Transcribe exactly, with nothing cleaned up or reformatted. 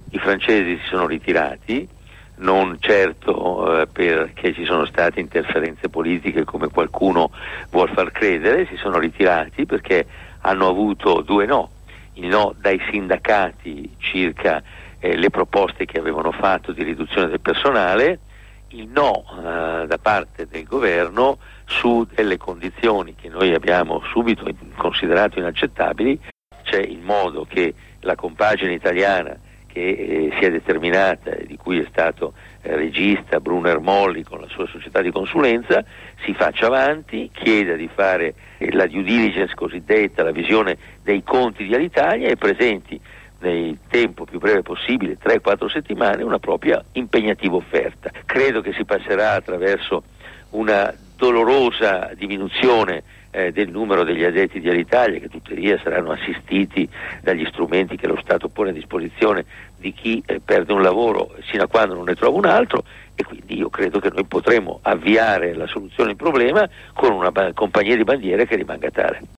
I francesi si sono ritirati, non certo eh, perché ci sono state interferenze politiche come qualcuno vuol far credere, si sono ritirati perché hanno avuto due no, il no dai sindacati circa eh, le proposte che avevano fatto di riduzione del personale, il no eh, da parte del governo su delle condizioni che noi abbiamo subito considerato inaccettabili. C'è il modo che la compagine italiana che eh, si è determinata e di cui è stato eh, regista Bruno Ermolli con la sua società di consulenza si faccia avanti, chieda di fare eh, la due diligence cosiddetta, la visione dei conti di Alitalia, e presenti nel tempo più breve possibile, tre quattro settimane, una propria impegnativa offerta. Credo che si passerà attraverso una dolorosa diminuzione eh, del numero degli addetti di Alitalia, che tuttavia saranno assistiti dagli strumenti che lo Stato pone a disposizione di chi eh, perde un lavoro sino a quando non ne trova un altro, e quindi io credo che noi potremo avviare la soluzione del problema con una ba- compagnia di bandiera che rimanga tale.